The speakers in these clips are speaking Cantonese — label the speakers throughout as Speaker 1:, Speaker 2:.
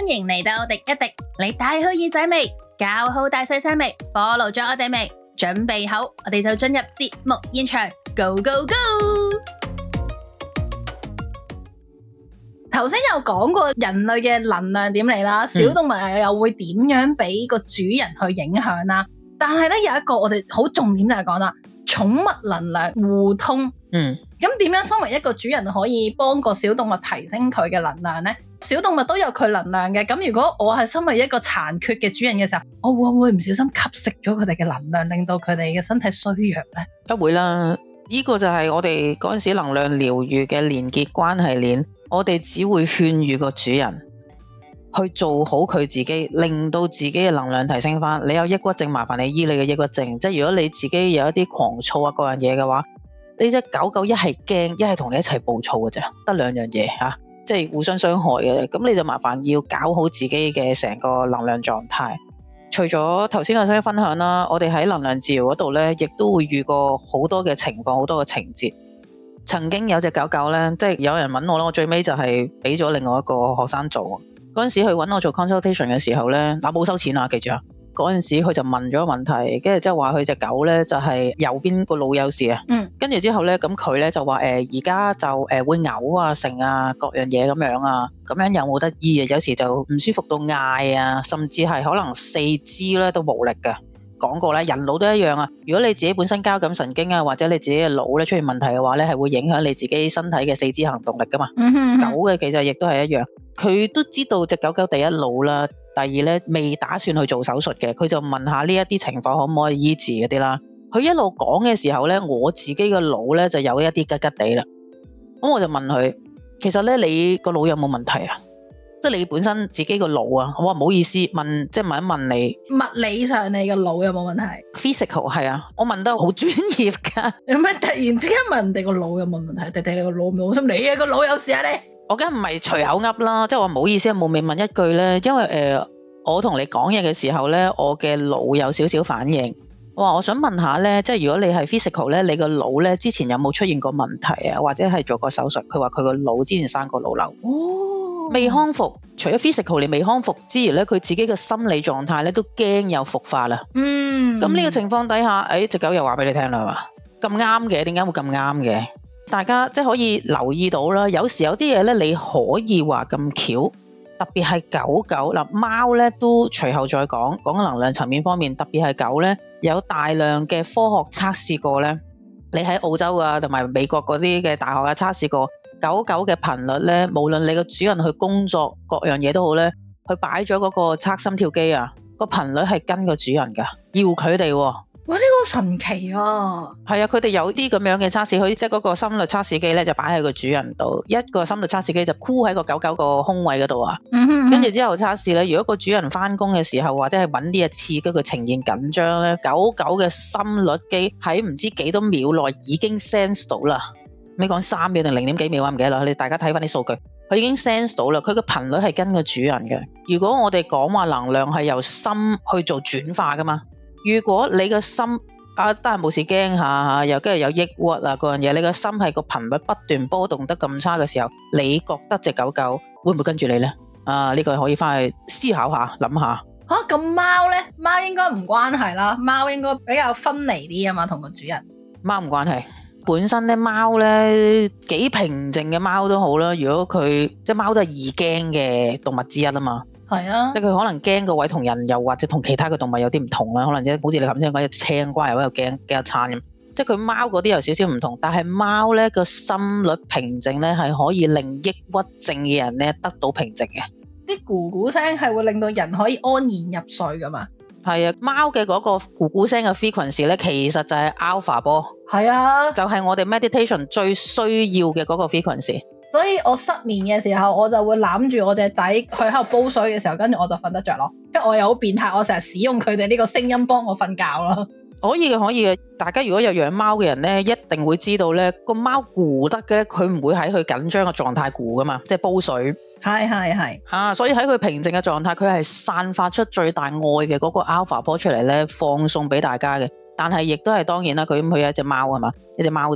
Speaker 1: 迎嚟到廸一廸，你戴好耳仔未？搞好大細聲未？ follow 咗我哋未？準備好，我哋就進入節目現場 ，Go Go Go！頭先有講過人類嘅能量點嚟啦，小動物又會點樣俾個主人去影響啦？但係咧有一個我哋好重點就係講啦，寵物能量互通。咁點樣身為一個主人可以幫個小動物提升佢嘅能量呢？小動物都有佢能量嘅，咁如果我係身為一個殘缺嘅主人嘅時候，我會唔會唔小心吸食咗佢哋嘅能量，令到佢哋嘅身體衰弱呢？
Speaker 2: 不會啦，呢個就係我哋嗰陣時能量療癒嘅連結關係鏈，我哋只會勸喻個主人去做好佢自己，令到自己嘅能量提升翻。你有抑鬱症，麻煩你醫你嘅抑鬱症。即係如果你自己有一啲狂躁啊嗰樣嘢嘅話，呢隻狗狗一係驚，一係同你一齊暴躁嘅啫，得兩樣嘢吓，即係互相傷害嘅。咁你就麻煩要搞好自己嘅成個能量狀態。除咗頭先我想分享啦，我哋喺能量治療嗰度咧，亦都會遇過好多嘅情況，好多嘅情節。曾經有隻狗狗咧，即係有人揾我啦，我最尾就係俾咗另外一個學生做。嗰陣時佢揾我做 consultation 嘅時候咧，冇收錢啊，記住啊。嗰陣時佢就問咗個問題，跟住即係話佢隻狗咧就係右邊個腦有事啊。跟住之後咧，咁佢咧就話而家就會嘔啊、成啊各樣嘢咁樣啊，咁樣有冇得醫啊？有時就唔舒服到嗌啊，甚至係可能四肢咧都無力嘅。講過咧，人腦都一樣啊。如果你自己本身交感神經啊，或者你自己嘅腦咧出現問題嘅話咧，係會影響你自己身體嘅四肢行動力噶嘛。狗嘅其實亦都係一樣，佢都知道隻狗狗第一老啦。第二咧，未打算去做手術嘅，佢就問下呢一啲情況可唔可以醫治嗰啲啦。佢一路講嘅時候咧，我自己嘅腦咧就有一啲吉吉地啦。咁我就問佢，其實咧你個腦有冇問題啊？即係你本身自己個腦啊？我話唔好意思，問一問你，
Speaker 1: 物理上你個腦有冇問題
Speaker 2: ？Physical 係啊，我問得好專業噶。
Speaker 1: 有咩突然之間問人哋個腦有冇問題？弟你個腦冇心，你嘅個腦有事啊你？
Speaker 2: 我梗唔係隨口噏啦，即係我唔好意思，冇未問一句咧，因為我同你講嘢嘅時候咧，我嘅腦有少少反應。我想問下咧，即係如果你係 physical 咧，你個腦咧之前有冇出現過問題啊？或者係做過手術？佢話佢個腦之前生過腦瘤，未康復。除咗 physical 你未康復之餘咧，佢自己嘅心理狀態咧都驚有復發啦。咁呢個情況底下，隻狗又話俾你聽啦嘛，咁啱嘅，點解會咁啱嘅？大家即係可以留意到啦，有時有啲嘢咧，你可以話咁巧，特別係狗狗嗱，貓咧都隨後再講能量層面方面，特別係狗咧有大量嘅科學測試過咧，你喺澳洲啊同埋美國嗰啲嘅大學啊測試過狗狗嘅頻率咧，無論你個主人去工作各樣嘢都好咧，佢擺咗嗰個測心跳機啊，個頻率係跟個主人噶，要佢哋喎。
Speaker 1: 哇！呢個神奇啊！
Speaker 2: 係啊，佢哋有啲咁樣嘅測試，佢即係嗰個心率測試機咧，就擺喺個主人度，一個心率測試機就箍喺個狗狗個胸位嗰度啊。跟住之後測試咧，如果個主人翻工嘅時候或者係揾啲嘢刺激佢呈現緊張咧，狗狗嘅心率機喺唔知幾多秒內已經 sense 到啦。你講3秒定0點幾秒啊？唔記得啦，你大家睇翻啲數據，佢已經 sense 到啦。佢個頻率係跟個主人嘅。如果我哋講話能量係由心去做轉化噶嘛。如果你個心得閒冇事驚下又跟住有抑鬱啊嗰樣嘢，你個心係個頻率不斷波動得咁差嘅時候，你覺得隻狗狗會唔會跟住你呢？呢個可以翻去思考下諗下。
Speaker 1: 咁貓呢？貓應該唔關係啦，貓應該比較分離啲啊嘛，同個主人。
Speaker 2: 貓唔關係，本身咧貓咧幾平靜嘅貓都好啦。如果佢即係貓都係易驚嘅動物之一啊嘛。
Speaker 1: 係啊，即
Speaker 2: 係佢可能驚個位同人又或者同其他嘅動物有啲唔同啦，可能即好似你頭先講隻青瓜又喺度驚一餐咁，即係佢貓嗰啲有少少唔同，但係貓咧個心率平靜咧係可以令抑鬱症嘅人咧得到平靜嘅。
Speaker 1: 啲咕咕聲係會令到人可以安然入睡噶嘛？
Speaker 2: 係啊，貓嘅嗰個咕咕聲嘅 frequency 咧，其實就係 alpha 波。
Speaker 1: 係啊，
Speaker 2: 就係我哋 meditation 最需要嘅嗰個 frequency。
Speaker 1: 所以我失眠嘅時候，我就會攬住我隻仔，佢喺度煲水嘅時候，跟住我就瞓得着咯。因為我又好變態，我成日使用佢哋呢個聲音幫我瞓覺咯。
Speaker 2: 可以嘅，可以嘅。大家如果有養貓嘅人咧，一定會知道咧，個貓咕得嘅，佢唔會喺佢緊張嘅狀態咕噶嘛，即係煲水。係所以喺佢平靜嘅狀態，佢係散發出最大愛嘅嗰個 alpha 波出嚟咧，放送俾大家嘅。但係亦都係當然啦，佢有一隻貓係嘛，一隻貓仔，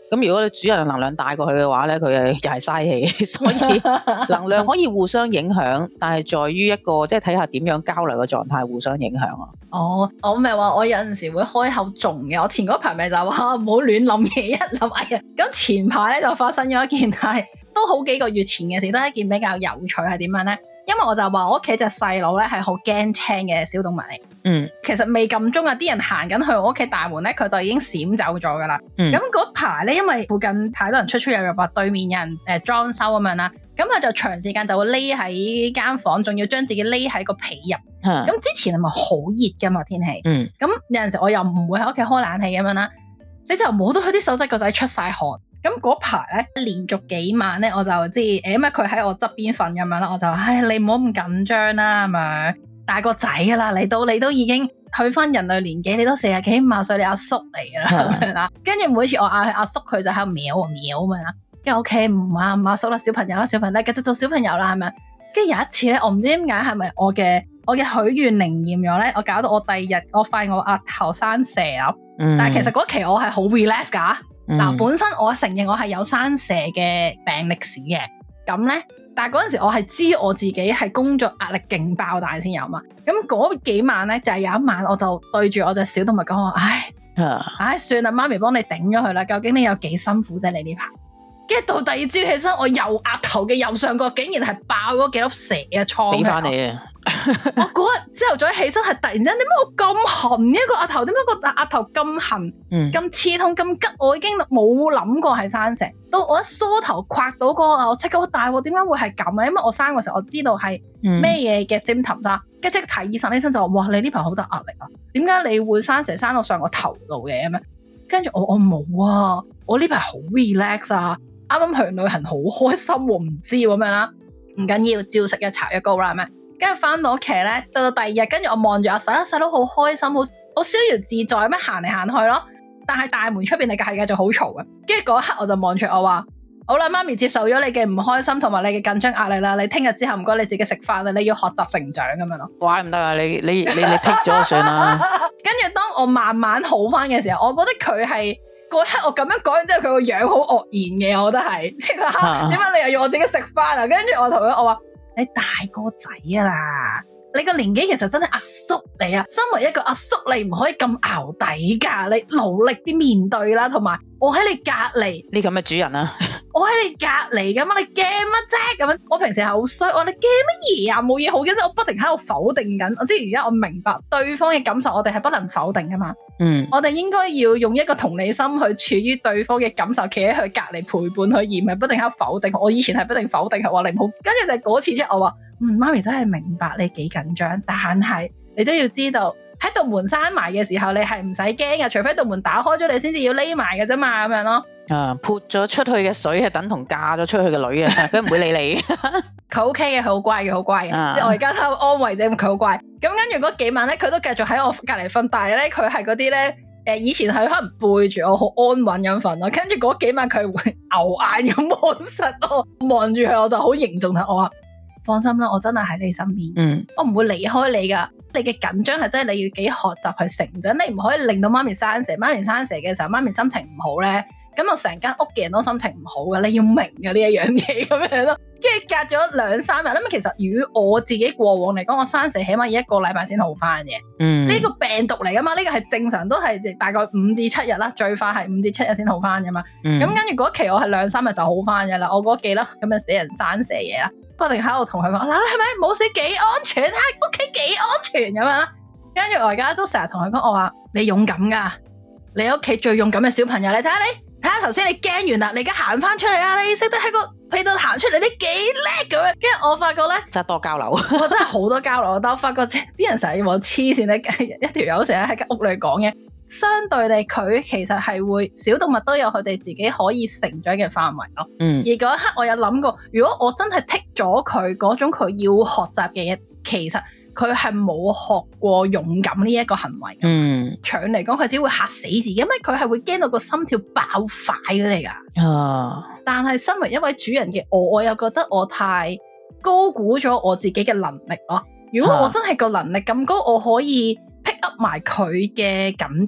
Speaker 2: 咁如果你主人能量帶過去嘅話咧，佢又係嘥氣，所以能量可以互相影響，但係在於一個即係睇下點樣交流嘅狀態互相影響啊。
Speaker 1: 哦，我咪話我有陣時會開口中嘅，我前嗰排咪就話唔好亂諗嘢，一諗哎呀，咁前排咧就發生咗一件係都好幾個月前嘅事，都係一件比較有趣係點樣咧？因為我就話我屋企隻細佬咧係好驚青嘅小動物嚟，其實未撳鐘啊，啲人行緊去我屋企大門咧，佢就已經閃走咗噶啦。咁嗰排咧，因為附近太多人出入入，對面有人裝修咁樣啦，咁佢就長時間就會匿喺間房，仲要將自己匿喺個被入。咁之前係咪好熱噶嘛天氣？咁有陣時我又唔會喺屋企開冷氣咁樣啦，你就摸到佢啲手仔腳仔出晒汗。咁嗰排咧，連續幾晚咧，我就知因為佢喺我側邊瞓咁樣啦，我就話你唔好咁緊張啦，係咪大個仔噶啦，你都已經去翻人類年紀，你都40幾50歲，你阿叔嚟噶啦咁樣啦。跟住每次我嗌阿叔，佢就喺度喵喵咁樣啦。跟住 OK 唔阿叔啦，小朋友啦，繼續做小朋友啦，係咪？跟住有一次咧，我唔知點解係咪我嘅許願靈驗咗咧，我搞到我第二日我發現我額頭生蛇啊！但係其實嗰期我係好 relax 噶。嗱，本身我承認我係有生蛇嘅病歷史嘅，咁咧，但係嗰陣時我係知我自己係工作壓力勁爆大先有嘛。咁嗰幾晚咧，就係有一晚我就對住我隻小動物講，唉，算啦，媽咪幫你頂咗佢啦。究竟你有幾辛苦啫？你呢排？跟住到第二朝起身，我右額頭嘅右上角竟然係爆咗幾粒蛇嘅瘡。俾翻你啊！我嗰日朝頭早起身係突然之間，點解我咁痕嘅個額頭？點解個額頭咁痕、咁刺痛、咁吉？我已經冇諗過係生蛇。到我一梳頭刮到嗰個，我即刻好大鑊，點解會係咁啊？因為我生嗰時候我知道係咩嘢嘅 symptom 啦，跟住即刻睇醫生，醫生就話：哇，你呢排好大壓力啊！點解你會生蛇生到上個頭度嘅咁樣？跟住我冇啊，我呢排好 relax 啊！啱啱去旅行好開心喎，唔知咁樣啦，唔緊要，照食藥搽藥膏啦，係咪？跟住翻到屋企咧，到第二日，跟住我望住阿細佬好開心，好逍遙自在咁樣行嚟行去咯。但係大門出邊係繼續好嘈嘅。跟住嗰刻我就望住我話：好啦，媽咪接受咗你嘅唔開心同埋你嘅緊張壓力啦。你聽日之後唔該你自己食飯啦，你要學習成長咁樣咯。怪唔得啊！你剔咗算啦。跟住當我慢慢好翻嘅時候，我覺得佢係。嗰刻我咁樣講完之後，佢個樣好愕然嘅，我覺得係，即係話點解你又要我自己食飯啊？跟住我同佢我話：你大個仔啊啦，你個年紀其實真係阿叔嚟啊！身為一個阿叔，你唔可以咁淆底噶，你努力啲面對啦。同埋我喺你隔籬，你咁嘅主人啊，我喺你隔籬噶嘛，你驚乜啫？咁樣我平時係好衰，我話你驚乜嘢啊？冇嘢好驚，我不停喺度否定緊。我知而家我明白對方嘅感受，我哋係不能否定噶嘛。我哋應該要用一個同理心去處於對方嘅感受，企喺佢隔籬陪伴佢，而唔係不停喺度否定。我以前係不停否定佢，話你唔好。跟住就係嗰次之後，我話媽咪真係明白你幾緊張，但係你都要知道喺道門閂埋嘅時候，你係唔使驚嘅，除非道門打開咗，你先至要匿埋嘅啫嘛，咁樣咯。潑咗出去嘅水係等同嫁咗出去嘅女啊，佢唔會理你。佢 OK 嘅，佢好乖嘅，好乖嘅。即係我而家喺度安慰啫，佢好乖。咁跟住嗰幾晚咧，佢都繼續喺我隔籬瞓，但係咧佢係嗰啲咧，以前係可能背住我好安穩咁瞓咯。跟住嗰幾晚佢會牛眼咁望實我，望住佢我就好凝重睇。我話放心啦，我真係喺你身邊，我唔會離開你噶。你嘅緊張係真係你要幾學習去成長，你唔可以令到媽咪生蛇。媽咪生蛇嘅時候，媽咪心情唔好咧，咁我成間屋嘅人都心情唔好嘅。你要明嘅呢一樣嘢咁樣咯。跟住隔咗2-3日，咁其實與我自己過往嚟講，我生蛇起碼要1個禮拜先好翻嘅。呢個病毒嚟噶嘛，呢個係正常都係大概5至7日啦，最快係5至7日先好翻噶嘛。咁跟住嗰期我係2-3日就好翻嘅啦。我嗰幾粒咁嘅死人生蛇嘢啦，不停喺度同佢講嗱，係咪冇死幾安全？喺屋企幾安全咁樣。跟住我而家都成日同佢講，我話你勇敢噶，你屋企最勇敢嘅小朋友，你睇下你。睇下頭先你驚完啦，你而家行翻出嚟啊！你識得喺個被度行出嚟，你幾叻咁樣。跟住我發覺咧，真係多交流，我真係好多交流。但我發覺啲人成日要我黐線咧，一條友成日喺間屋裏講嘅。相對地，佢其實係會小動物都有佢哋自己可以成長嘅範圍咯。而嗰一刻我有諗過，如果我真係剔咗佢嗰種佢要學習嘅嘢，其實佢係冇學過勇敢呢一個行為。長嚟講，佢只會嚇死自己，因為佢係會驚到個心跳爆快嘅嚟噶。但係身為一位主人嘅我又覺得我太高估咗我自己嘅能力咯。如果我真係個能力咁高，我可以pick up 埋佢嘅緊張，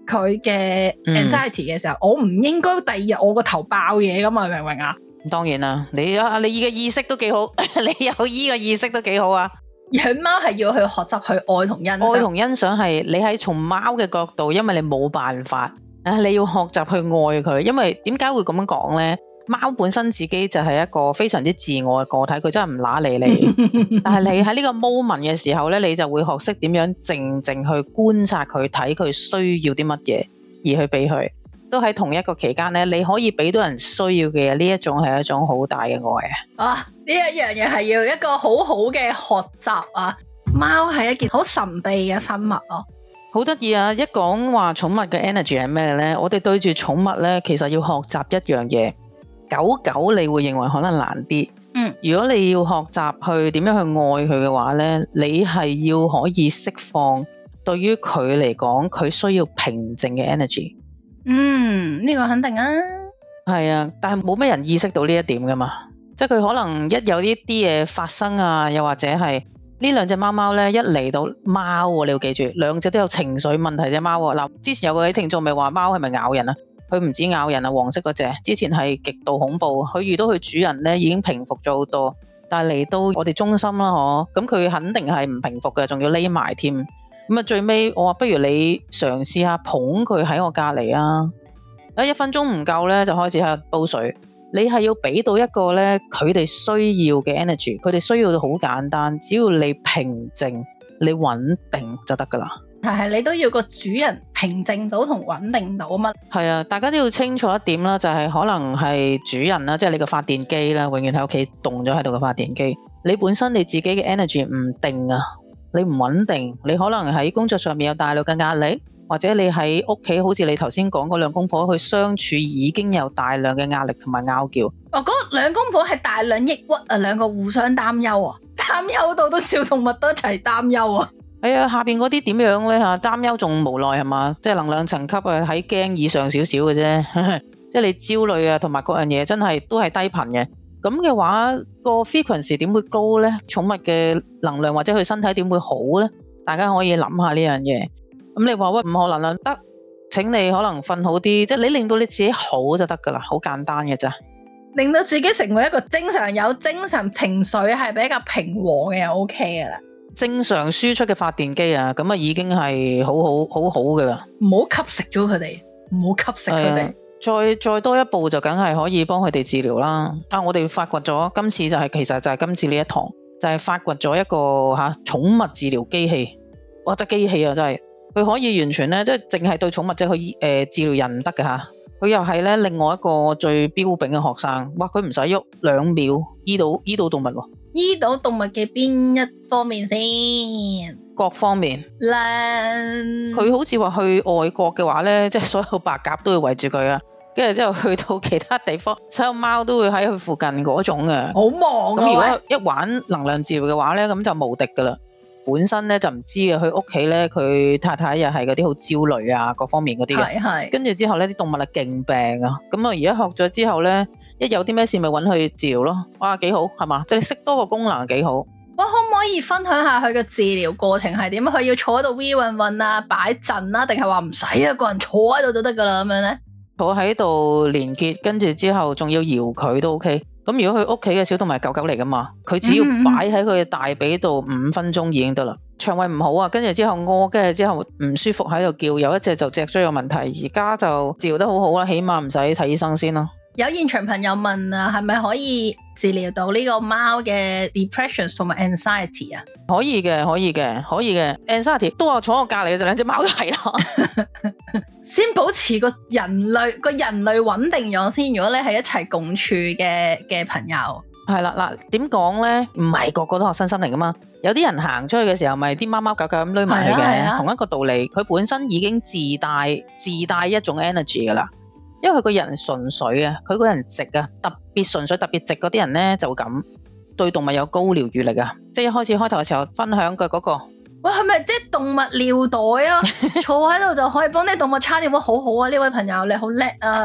Speaker 1: 佢嘅 anxiety 嘅時候，我唔應該第二日我個頭爆嘢噶嘛，明唔明啊？
Speaker 2: 當然啦，你嘅意識都幾好，你有依個意識都幾好啊。
Speaker 1: 養貓係要去學習去愛同欣賞，
Speaker 2: 愛同欣賞係你喺從貓嘅角度，因為你冇辦法，你要學習去愛佢。因為點解會咁樣講呢？貓本身自己就係一個非常之自我嘅個體，佢真係唔乸理你。但係你喺呢個 moment 嘅時候呢，你就會學識點樣靜靜去觀察佢，睇佢需要啲乜嘢，而去俾佢。都喺同一個期間呢，你可以俾到人需要嘅嘢，呢一種係一種好大嘅愛啊！
Speaker 1: 呢一樣嘢係要一個好好嘅學習啊！貓係一件好神秘嘅生物咯，
Speaker 2: 好得意啊！一講話寵物嘅 energy 係咩呢？我哋對住寵物呢，其實要學習一樣嘢。狗你會認為可能難啲，如果你要學習去點樣去愛佢嘅話呢，你係要可以釋放對於佢嚟講佢需要平靜嘅 energy。
Speaker 1: 呢個肯定啊，
Speaker 2: 係啊，但係冇咩人意識到呢一點噶嘛，即係佢可能一有呢啲嘢發生啊，又或者係呢兩隻貓貓呢，一嚟到貓，你要記住，兩隻都有情緒問題隻貓。嗱，之前有個聽眾咪話貓係咪咬人啊？佢唔止咬人啊，黃色嗰隻之前係極度恐怖，佢遇到佢主人呢已經平復咗好多，但係嚟到我哋中心啦，咁佢肯定係唔平復嘅，仲要匿埋添。咁啊，最尾我話不如你嘗試下捧佢喺我隔籬啊！1分鐘唔夠呢，就開始喺度煲水。你係要俾到一個呢，佢哋需要嘅 energy， 佢哋需要到好簡單，只要你平靜、你穩定就得噶啦。
Speaker 1: 但係你都要個主人平靜到同穩定到啊嘛。係
Speaker 2: 啊，大家都要清楚一點啦，就係可能係主人啦，即係你個發電機啦，永遠喺屋企凍咗喺度嘅發電機。你本身你自己嘅 energy 唔定啊，你唔穩定，你可能喺工作上面有大量嘅壓力，或者你喺屋企好似你頭先講嗰兩公婆去相處已經有大量嘅壓力同埋拗撬。嗰
Speaker 1: 兩公婆係大量抑鬱啊，兩個互相擔憂啊，擔憂到都小動物都一齊擔憂啊。
Speaker 2: 係啊，下邊嗰啲點樣呢？吓，擔憂仲無奈係嘛？即係能量層級啊，喺驚以上少少嘅啫。即係你焦慮啊，同埋各樣嘢真係都係低頻嘅。咁嘅話，個 frequency 點會高呢？寵物嘅能量或者佢身體點會好呢？大家可以諗下呢樣嘢。咁你話喂，唔可能啦，得，請你可能瞓好啲，即係你令到你自己好就得噶啦，好簡單嘅咋。
Speaker 1: 令到自己成為一個正常有精神情緒係比較平和嘅就 OK 噶啦。
Speaker 2: 正常輸出嘅發電機啊，咁啊已經係好好噶啦。
Speaker 1: 唔好吸食咗佢哋，唔好吸食佢哋。
Speaker 2: 再多一步就梗係可以幫佢哋治療啦。我哋發掘咗今次其實就係今次呢一堂就係發掘咗一個寵物治療機器，哇！隻機器啊真係佢可以完全咧，即係淨係對寵物即係去治療人唔得嘅吓。佢又係咧另外一個最標炳嘅學生，哇！佢唔使喐2秒醫到動物喎。
Speaker 1: 醫到動物嘅邊一方面先？
Speaker 2: 各方面。佢好似話去外國嘅話咧，即係所有白鴿都會圍住佢啊，跟住之後去到其他地方，所有貓都會喺佢附近嗰種嘅。
Speaker 1: 好忙啊！
Speaker 2: 咁如果一玩能量治療嘅話咧，咁就無敵噶啦。本身咧就唔知嘅，佢屋企咧佢太太又係嗰啲好焦慮啊，各方面嗰啲嘅。係。跟住之後咧啲動物係勁病啊，咁啊而家學咗之後咧，一有啲咩事咪揾佢治療咯。哇，幾好係嘛？即係你識多個功能幾好。哇，可唔可以分享下佢嘅治療過程係點？佢要坐喺度 V 運運啊，擺陣啊，定係話唔使啊？個人坐喺度就得噶啦咁樣咧？坐喺度連結，跟住之後仲要搖佢都 OK。咁如果佢屋企嘅小動物係狗嚟噶嘛，佢只要擺喺佢嘅大髀度5分鐘已經得啦。腸胃唔好啊，跟住之後屙，跟住之後唔舒服喺度叫，有一隻就脊椎有問題，而家就治療得好好啦，起碼唔使睇醫生先咯。有現場朋友問啊，係咪可以治療到呢個貓嘅 depression 同埋 anxiety 啊？可以嘅 anxiety 都話坐我隔籬嘅就兩隻貓都係咯。先保持個人類穩定咗先。如果你係一齊共處嘅朋友，係啦嗱，點講咧？唔係個個都學身心靈噶嘛，有啲人行出去嘅時候，咪啲貓貓狗狗咁匿埋去嘅，同一個道理，佢本身已經自帶一種 energy 噶啦。因為佢個人純粹啊，佢個人直啊，特別純粹特別直嗰啲人咧就會咁對動物有高療愈力啊。即係一開頭嘅時候分享嘅嗰個，喂，係咪即係動物尿袋啊？坐喺度就可以幫啲動物叉尿，好好啊！呢位朋友你好叻啊！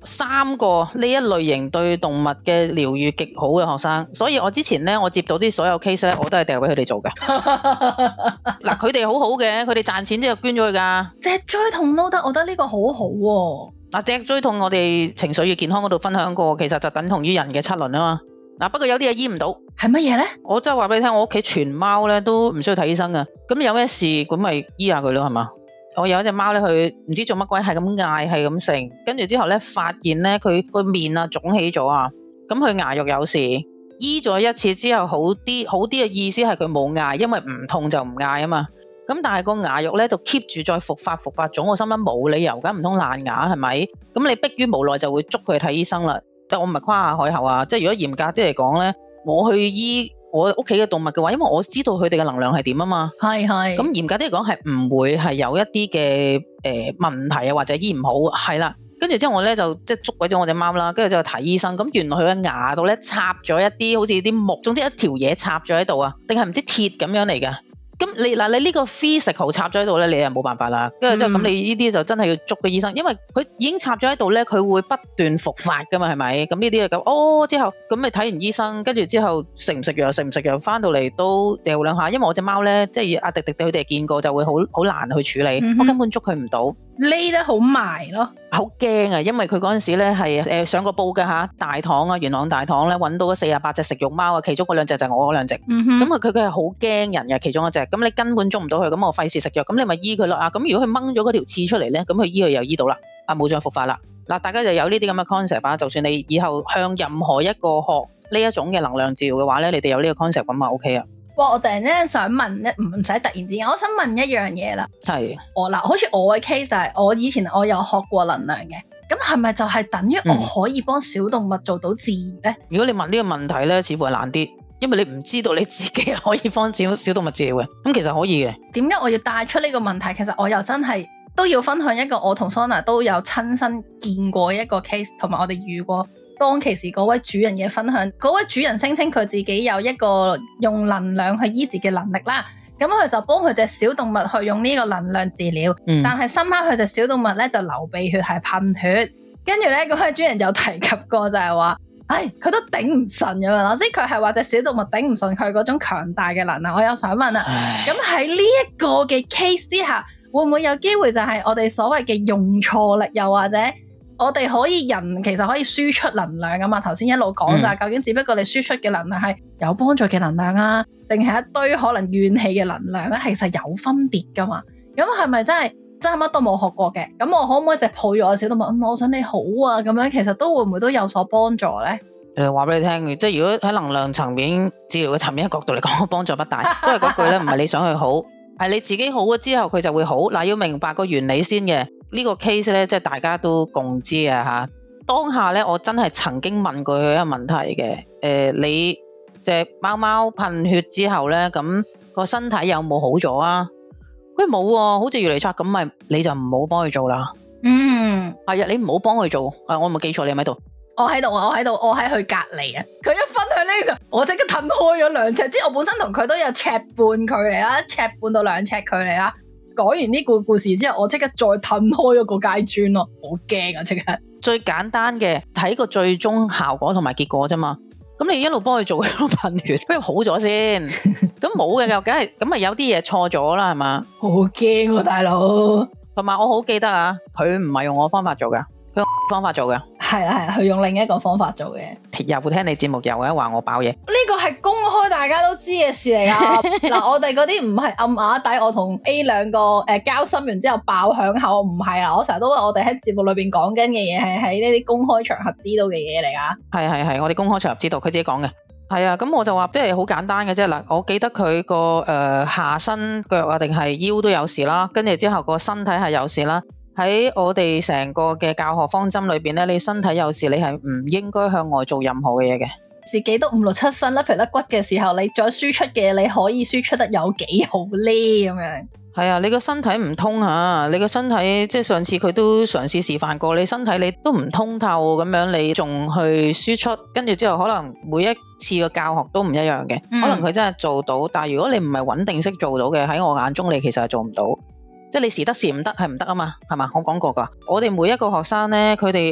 Speaker 2: 3個呢一類型對動物嘅療愈極好嘅學生，所以我之前咧我接到啲所有 case 咧，我都係掉俾佢哋做嘅。嗱，佢哋好好嘅，佢哋賺錢之後捐咗去噶。
Speaker 1: 脊椎痛都得，我覺得呢個好好喎。
Speaker 2: 嗱，脊椎痛我哋情緒與健康嗰度分享過，其實就等同於人嘅7輪啊嘛。嗱，不過有啲嘢醫唔到，
Speaker 1: 係乜嘢咧？
Speaker 2: 我真係話俾你聽，我屋企全貓咧都唔需要睇醫生噶，咁有咩事咁咪醫下佢咯，係嘛？我有一隻貓咧，佢唔知做乜鬼，係咁嗌，係咁成，跟住之後咧發現咧佢個面啊腫起咗啊，咁佢牙肉有事，醫咗一次之後好啲嘅意思係佢冇嗌，因為唔痛就唔嗌啊嘛。咁但係個牙肉咧就 keep 住再復發腫，我心諗冇理由噶，唔通爛牙係咪？咁你迫於無奈就會捉佢去睇醫生啦。但我唔係誇下海口啊，即係如果嚴格啲嚟講咧，我去醫我屋企嘅動物嘅話，因為我知道佢哋嘅能量係點啊嘛。係。咁嚴格啲嚟講係唔會係有一啲嘅問題啊，或者醫唔好係啦。跟住之後我咧就即係捉鬼咗我隻貓啦，跟住就去睇醫生。咁原來佢嘅牙度咧插咗一啲好似啲木，總之一條嘢插咗喺度啊，定係唔知鐵咁樣嚟嘅。咁你呢個 physical 插咗喺度咧，你係冇辦法啦。跟住之後咁你呢啲就真係要捉個醫生，因為佢已經插咗喺度咧，佢會不斷復發噶嘛，係咪？咁呢啲就咁之後咁咪睇完醫生，跟住之後食唔食藥，翻到嚟都掉兩下。因為我隻貓咧，即係阿迪迪佢哋見過就會好難去處理，我根本捉佢唔到，匿得好埋咯，好驚啊！因為佢嗰陣時咧係上過報嘅吓，大堂啊，元朗大堂咧揾到咗48隻食肉貓啊，其中嗰2隻就係我嗰2隻，咁佢係好驚人嘅其中一隻，咁你根本捉唔到佢，咁我費事食藥，咁你咪醫佢咯啊！咁如果佢掹咗嗰條刺出嚟咧，咁佢醫佢又醫到啦，啊冇再復發啦。嗱，大家就有呢啲咁嘅 concept 啊，就算你以後向任何一個學呢一種嘅能量治療嘅話咧，你哋有呢個 concept 咁啊 OK 啊。哇！我突然之間想問唔使突然之間，我想問一樣嘢啦。係好似我嘅 case 係，我以前我有學過能量嘅，咁係咪就係等於我可以幫小動物做到治癒咧？如果你問呢個問題咧，似乎係難啲，因為你唔知道你自己可以幫小動物治療嘅。咁其實可以嘅。點解我要帶出呢個問題？其實我又真係都要分享一個我同 Sona 都有親身見過一個 case， 同埋我哋遇過。當其時嗰位主人嘅分享，嗰位主人聲稱佢自己有一個用能量去醫治嘅能力啦，咁佢就幫佢隻小動物去用呢個能量治療，但係深刻佢隻小動物咧就流鼻血係噴血，跟住咧嗰位主人有提及過就係話，佢都頂唔順咁樣咯，即係佢係話隻小動物頂唔順佢嗰種強大嘅能量。我有想問啦，咁喺呢一個嘅 case 之下，會唔會有機會就係我哋所謂嘅用錯力，又或者？我哋可以人其實可以輸出能量噶嘛？頭先一路講就係究竟只不過你輸出嘅能量係有幫助嘅能量啊，定係一堆可能怨氣嘅能量咧？其實有分別噶嘛？咁係咪真係乜都冇學過嘅？咁我可唔可以就抱住我小動物？我想你好啊，咁樣其實都會唔會都有所幫助咧？話俾你聽，即係如果喺能量層面治療嘅層面嘅角度嚟講，幫助不大。都係嗰句咧，唔係你想去好，係你自己好咗之後佢就會好。嗱，要明白個原理先嘅。呢個 case 咧，即係大家都共知啊嚇。當下咧，我真係曾經問過佢一個問題嘅。你隻貓貓噴血之後咧，咁個身體有冇好咗啊？佢冇喎，好似越嚟差咁，咪你就唔好幫佢做啦。係啊，你唔好幫佢做。我冇記錯，你喺咪度？我喺度，我喺佢隔離啊。佢一分享呢個，我即刻褪開咗2尺。即係我本身同佢都有尺半距離啦，1.5尺到2尺距離啦。講完呢個故事之後，我即刻再褪開咗個階磚咯，好驚啊！即刻最簡單嘅睇個最終效果同埋結果啫嘛。咁你一路幫佢做，一路噴血，不如好咗先。咁冇嘅又梗係咁咪有啲嘢錯咗啦，係嘛？好驚啊，大佬！同埋我好記得啊，佢唔係用我方法做噶，佢用方法做噶。係啊，佢用另一個方法做嘅。又聽你節目又話我爆嘢，呢個係公開大家都知嘅事嚟噶。嗱，我哋嗰啲唔係暗啞底，我同 A 兩個交心完之後爆響口，唔係啊。我成日都話我哋喺節目裏邊講緊嘅嘢係喺呢啲公開場合知道嘅嘢嚟噶。係，我哋公開場合知道，佢自己講嘅。係啊，咁我就話即係好簡單嘅啫。嗱，我記得佢個下身腳啊定係腰都有事啦，跟住之後個身體係有事啦。喺我哋成個嘅教學方針裏邊咧，你身體有事，你係唔應該向外做任何嘅嘢嘅。自己都5、6、7身甩皮甩骨嘅時候，你再輸出嘅，你可以輸出得有幾好咧？咁樣係啊，你個身體唔通啊，你個身體即係上次佢都嘗試示範過，你身體你都唔通透咁樣，你仲去輸出，跟住之後可能每一次嘅教學都唔一樣嘅，可能佢真係做到，但係如果你唔係穩定式做到嘅，喺我眼中你其實係做唔到。即係你時得時唔得係唔得啊嘛，係嘛？我講過噶，我哋每一個學生咧，佢哋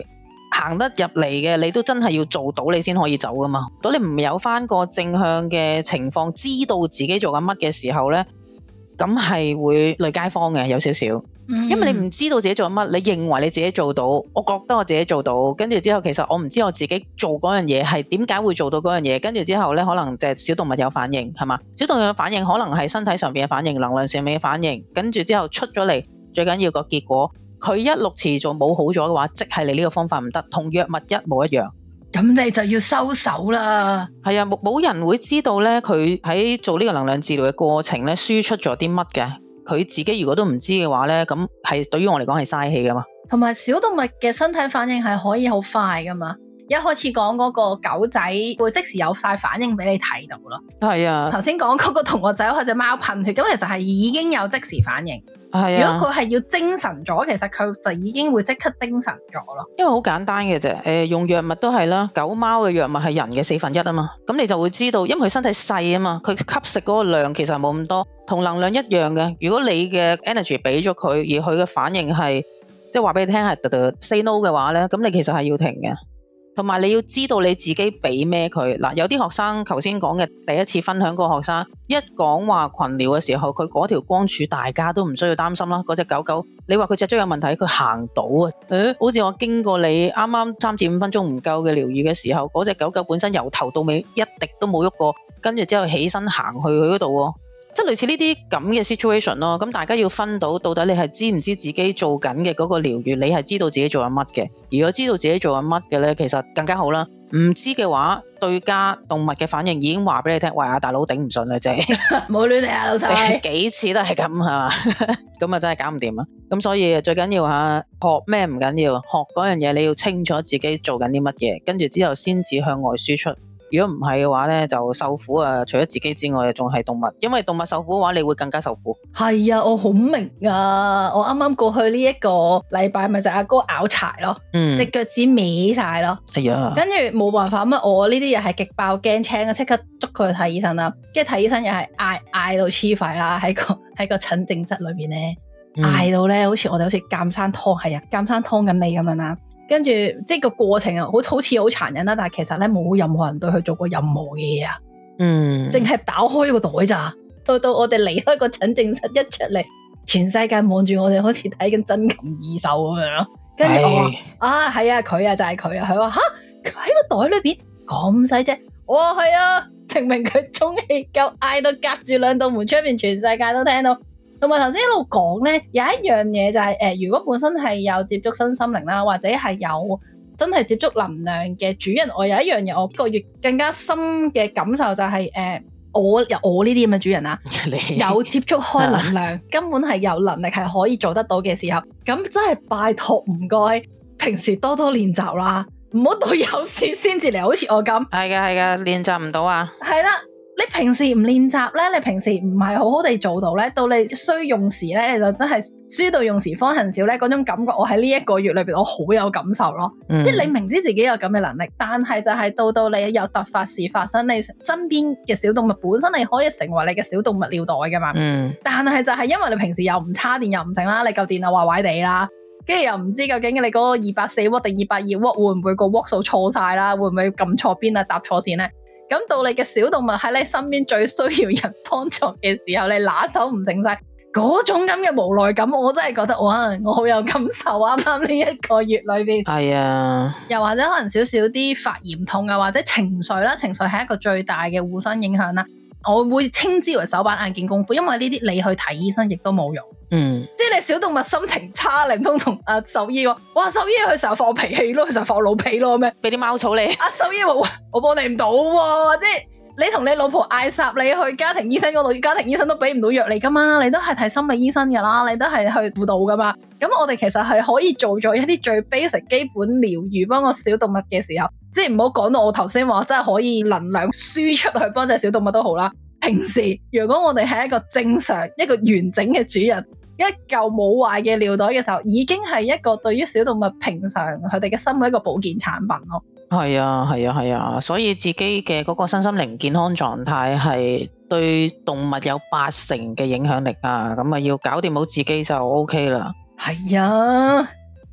Speaker 2: 行得入嚟嘅，你都真係要做到你先可以走噶嘛。如果你唔有翻個正向嘅情況，知道自己做緊乜嘅時候呢，咁係會累街坊嘅有少少。因為你唔知道自己做緊乜，你認為你自己做到，我覺得我自己做到，跟住之後其實我唔知我自己做嗰樣嘢係點解會做到嗰樣嘢，跟住之後呢，可能隻小動物有反應係嘛？小動物有反應可能係身體上邊嘅反應，能量上面嘅反應，跟住之後出咗嚟，最緊要個結果，佢一六次做冇好咗嘅話，即係你呢個方法唔得，同藥物一模一樣。
Speaker 1: 咁你就要收手啦。
Speaker 2: 係啊，冇人會知道呢，佢喺做呢個能量治療嘅過程呢，輸出咗啲乜嘅。佢自己如果都唔知嘅話呢，咁係對於我嚟講係嘥氣噶嘛。
Speaker 1: 同埋小動物嘅身體反應係可以好快噶嘛。一開始講嗰個狗仔會即時有晒反應俾你睇到咯。
Speaker 2: 係啊，
Speaker 1: 頭先講嗰個同學仔或者貓噴血，咁其實係已經有即時反應。
Speaker 2: 係啊，
Speaker 1: 如果佢係要精神咗，其實佢就已經會即刻精神咗咯。
Speaker 2: 因為好簡單嘅啫，用藥物都係啦，狗貓嘅藥物係人嘅1/4啊嘛，咁你就會知道，因為佢身體細啊嘛，佢吸食嗰個量其實冇咁多，同能量一樣嘅。如果你嘅 energy 俾咗佢，而佢嘅反應係即係話俾你聽係say no 嘅話咧，咁你其實係要停嘅。同埋你要知道你自己俾咩佢嗱，有啲學生頭先講嘅第一次分享嗰個學生，一講話群聊嘅時候，佢嗰條光柱大家都唔需要擔心啦。嗰隻狗狗，你話佢脊椎有問題，佢行到啊，好似我經過你啱啱3至5分鐘唔夠嘅療愈嘅時候，嗰隻狗狗本身由頭到尾一滴都冇喐過，跟住之後起身行去佢嗰度喎。即係類似呢啲咁嘅 situation 咯，咁大家要分到底你係知唔知自己做緊嘅嗰個療愈，你係知道自己做緊乜嘅。如果知道自己做緊乜嘅呢，其實更加好啦。唔知嘅話，對家動物嘅反應已經話俾你聽，喂啊大佬頂唔順啦，真係
Speaker 1: 冇亂嚟啊老細，
Speaker 2: 幾次都係咁係嘛，咁啊真係搞唔掂啊。咁所以最緊要學咩唔緊要，學嗰樣嘢你要清楚自己做緊啲乜嘢，跟住之後先至向外輸出。如果唔係嘅話呢，就受苦啊！除咗自己之外，仲係動物，因為動物受苦嘅話，你會更加受苦。
Speaker 1: 係啊，我好明啊！我啱啱過去呢一個禮拜，咪就阿哥拗柴咯，隻腳趾歪晒咯。
Speaker 2: 係啊，
Speaker 1: 跟住冇辦法，咁我呢啲又係極爆驚青啊！即刻捉佢去睇醫生啦。跟住睇醫生又係嗌到黐肺啦，喺個診症室裏邊咧，嗌到咧好似我哋好似監生湯，係啊，監生湯緊你咁樣啦。跟住即係個過程啊，好似好殘忍啦，但係其實咧冇任何人對佢做過任何嘢啊，淨係打開個袋咋，到我哋離開個診症室一出嚟，全世界望住我哋，好似睇緊珍禽異獸咁樣咯。跟住我話係啊，佢啊就係佢啊，佢話吓，佢喺個袋裏邊咁細隻，我話係啊，證明佢中氣夠，嗌到隔住2道門出邊，全世界都聽到。同埋頭先一路講咧，有一樣嘢就係如果本身係有接觸身心靈啦，或者係有真係接觸能量嘅主人，我有一樣嘢，我個月更加深嘅感受就係我呢啲咁嘅主人啊，有接觸開能量，根本係有能力係可以做得到嘅時候，咁真係拜託唔該，平時多多練習啦，唔好到有事先至嚟，好似我咁。係
Speaker 2: 嘅，練習唔到啊。
Speaker 1: 係啦。你平時唔練習咧，你平時唔係好好地做到咧，到你需用時咧，你就真係書到用時方恨少咧，嗰種感覺我喺呢一個月裏邊我好有感受咯。即係你明知自己有咁嘅能力，但係就係到你有突發事發生，你身邊嘅小動物本身你可以成為你嘅小動物尿袋噶嘛。但係就係因為你平時又唔叉電又唔成啦，你嚿電又壞壞地啦，跟住又唔知究竟你嗰個240瓦定220瓦會唔會個瓦數錯晒啦，會唔會撳錯邊啊，搭錯線咧？咁到你嘅小動物喺你身邊最需要人幫助嘅時候，你拿手唔成晒，嗰種咁嘅無奈感，我真係覺得哇，我好有感受啊！啱呢一個月裏邊，
Speaker 2: 係啊，
Speaker 1: 又或者可能少少啲發炎痛啊，或者情緒啦，情緒係一個最大嘅互相影響啦。我會稱之為手板眼見功夫，因為呢啲你去睇醫生亦都冇用。即係你小動物心情差，你唔通同阿獸醫話，哇，獸醫佢成日發我脾氣咯，佢成日發我老脾咯咩？俾
Speaker 2: 啲貓草你。
Speaker 1: 阿獸醫話，喂，我幫你唔到喎，即係你同你老婆嗌霎你去家庭醫生嗰度，家庭醫生都俾唔到藥你噶嘛，你都係睇心理醫生噶啦，你都係去輔導噶嘛。咁我哋其實係可以做咗一啲最 basic 基本療愈幫個小動物嘅時候，即係唔好講到我頭先話真係可以能量輸出去幫隻小動物都好啦。平時如果我哋係一個正常一個完整嘅主人，一嚿冇壞嘅尿袋嘅時候，已經係一個對於小動物平常佢哋嘅生活一個保健產品咯。係
Speaker 2: 啊，所以自己嘅嗰個身心靈健康狀態係對動物有80%嘅影響力啊，咁啊要搞掂好自己就 OK 啦。
Speaker 1: 係啊，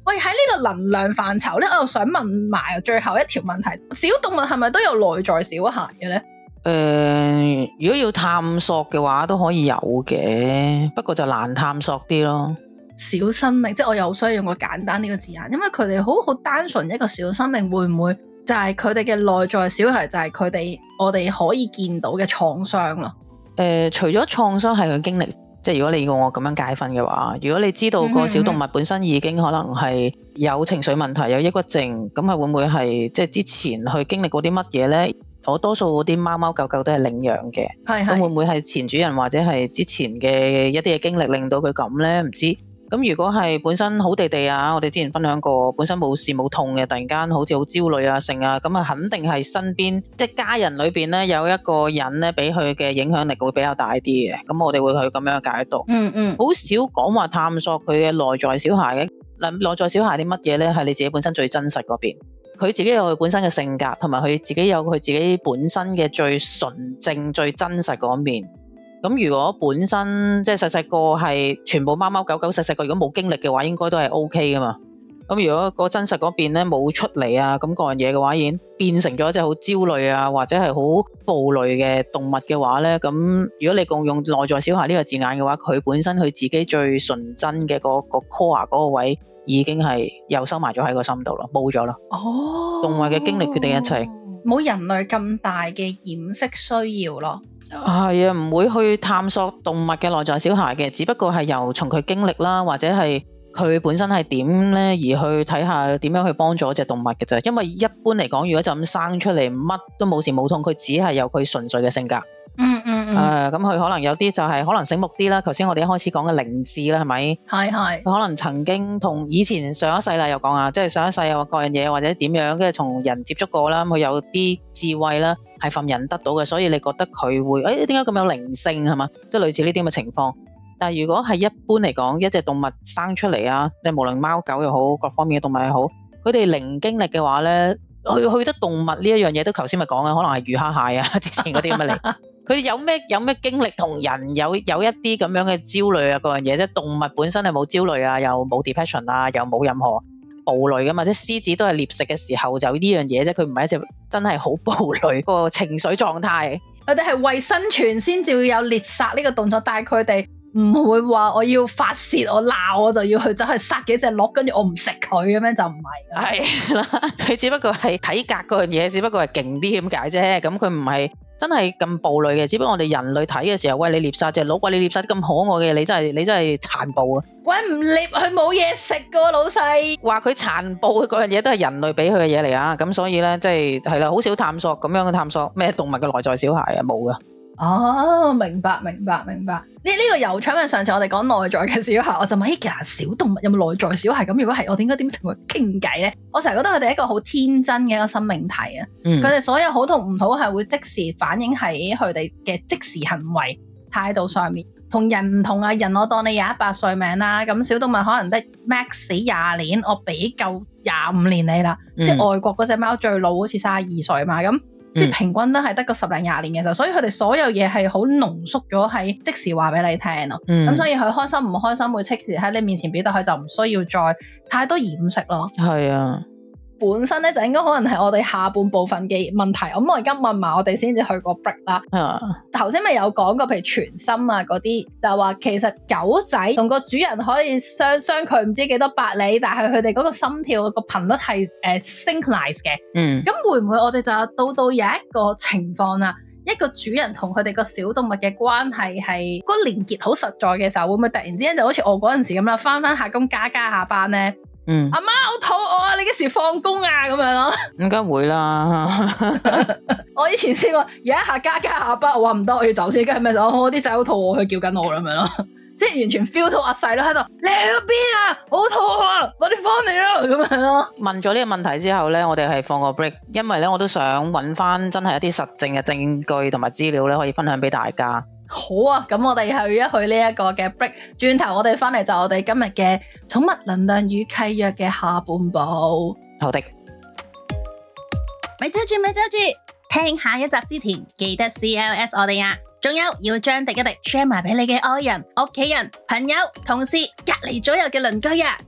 Speaker 1: 喂，喺呢個能量範疇咧，我又想問埋最後一條問題：小動物係咪都有內在小孩嘅咧？
Speaker 2: 如果要探索嘅話，都可以有嘅，不過就難探索啲咯。
Speaker 1: 小生命，即係我又需要用個簡單呢個字眼，因為佢哋好單純一個小生命，會唔會就係佢哋嘅內在小孩，就係我哋可以見到嘅創傷咯？
Speaker 2: 除咗創傷係佢經歷。即係如果你要我咁樣解分嘅話，如果你知道個小動物本身已經可能係有情緒問題、有抑鬱症，咁係會唔會係即係之前去經歷過啲乜嘢咧？我多數嗰啲貓貓狗狗都係領養嘅，咁會唔會係前主人或者係之前嘅一啲嘅經歷令到佢咁咧？唔知。咁如果係本身好地地啊，我哋之前分享過，本身冇事冇痛嘅，突然間好似好焦慮啊、性啊，咁啊肯定係身邊即係家人裏邊咧有一個人咧，俾佢嘅影響力會比較大啲嘅。咁我哋會去咁樣解讀。好少講話探索佢嘅內在小孩嘅。內在小孩啲乜嘢咧？係你自己本身最真實嗰邊，佢自己有佢本身嘅性格，同埋佢自己有佢自己本身嘅最純正、最真實嗰面。咁如果本身即係細細個係全部貓貓狗狗細細個，如果冇經歷嘅話，應該都係 OK 噶嘛。咁如果個真實嗰邊咧冇出嚟啊，咁嗰樣嘢嘅話，已經變成咗一隻好焦慮啊，或者係好暴戾嘅動物嘅話咧，咁如果你共用內在小孩呢個字眼嘅話，佢本身佢自己最純真嘅嗰個 core 嗰個位，已經係又收埋咗喺個心度咯，冇咗咯。動物嘅經歷決定一切，
Speaker 1: 冇人類咁大嘅掩飾需要咯。
Speaker 2: 係啊，唔會去探索動物嘅內在小孩嘅，只不過係由從佢經歷啦，或者係佢本身係點咧，而去睇下點樣去幫助隻動物嘅啫。因為一般嚟講，如果就咁生出嚟乜都冇事冇痛，佢只係有佢純粹嘅性格。咁佢可能有啲就係可能醒目啲啦。頭先我哋一開始講嘅靈智啦，係咪？係。佢可能曾經同以前上一世啦，又講啊，即係上一世有各樣嘢或者點樣，跟住同人接觸過啦，佢有啲智慧啦，係份人得到嘅，所以你覺得佢會點解咁有靈性係嘛？即係類似呢啲咁嘅情況。但係如果係一般嚟講，一隻動物生出嚟啊，你無論貓狗又好，各方面嘅動物又好，佢哋零經歷嘅話咧，去得動物呢一樣嘢都頭先咪講啦，可能係魚蝦蟹啊，之前嗰啲咁嘅嚟。佢有咩經歷同人有一啲咁樣嘅焦慮啊，嗰樣嘢，即係動物本身係冇焦慮啊，又冇 depression 啊，又冇任何暴戾噶嘛，即係獅子都係獵食嘅時候就呢樣嘢啫，佢唔係一隻真係好暴戾個情緒狀態。佢哋係為生存先至會有獵殺呢個動作，但係佢哋唔會話我要發泄我鬧我就要去走去殺幾隻鹿，跟住我唔食佢咁樣就唔係。係啦，佢只不過係體格嗰樣嘢，只不過係勁啲咁解啫，咁佢唔係真係咁暴戾嘅，只不過我哋人類睇嘅時候，喂，你獵殺隻鹿，喂，你獵殺啲咁可愛嘅，你真係殘暴啊！喂，唔獵佢冇嘢食噶，老細話佢殘暴嗰樣嘢都係人類俾佢嘅嘢嚟啊！咁所以咧，即係啦，好少探索咁樣嘅探索咩動物嘅內在小孩啊，冇噶。哦，明白。呢個有趣，因為上次我哋講內在嘅小孩，我就問：其實小動物有冇內在小孩？咁如果係，我點解點同佢傾偈咧？我成日覺得佢哋係一個好天真嘅一個生命體啊！佢哋所有好同唔好係會即時反映喺佢哋嘅即時行為態度上面。同人唔同啊！人我當你廿100歲命啦，咁小動物可能得 max 死20年，我俾夠25年你啦。即係外國嗰隻貓最老好似32歲嘛，咁。即係平均都係得個10零20年嘅時候，所以佢哋所有嘢係好濃縮咗喺即時話俾你聽咯。咁所以佢開心唔開心會即時喺你面前表達，佢就唔需要再太多掩飾咯。係啊，本身咧就應該可能係我哋下半部分嘅問題。咁我而家問埋我哋先至去個 break 啦。頭先咪有講過，譬如傳心啊嗰啲，就話其實狗仔同個主人可以相距唔知幾多百里，但係佢哋嗰個心跳個頻率係synchronize 嘅。咁會唔會我哋就到有一個情況啊？一個主人同佢哋個小動物嘅關係係嗰個連結好實在嘅時候，會唔會突然之間就好似我嗰陣時咁啦，翻下工加下班咧？阿媽好肚餓啊！你幾時放工啊？咁樣咯，應該會啦。我以前試過有一下加下班，我話唔得，我要走先。跟住咩就我啲仔好肚餓，佢叫緊我咁樣咯，即係完全 feel 到阿細佬喺度，你去邊啊？好肚餓啊！快啲翻嚟啦！咁樣咯。問咗呢個問題之後咧，我哋係放個 break，因為咧我都想揾翻真係一啲實證嘅證據同埋資料咧，可以分享俾大家。好啊，咁我哋去一去呢一個嘅 break， 轉頭我哋翻嚟就我哋今日嘅寵物能量與契約嘅下半部。好的，咪遮住，聽下一集之前記得 CLS 我哋啊，仲有要將廸一廸 share 埋俾你嘅愛人、屋企人、朋友、同事、隔離左右嘅鄰居啊，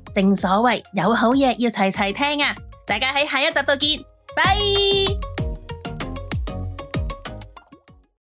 Speaker 3: 正所謂有好嘢要齊齊聽啊！大家喺下一集度見，拜。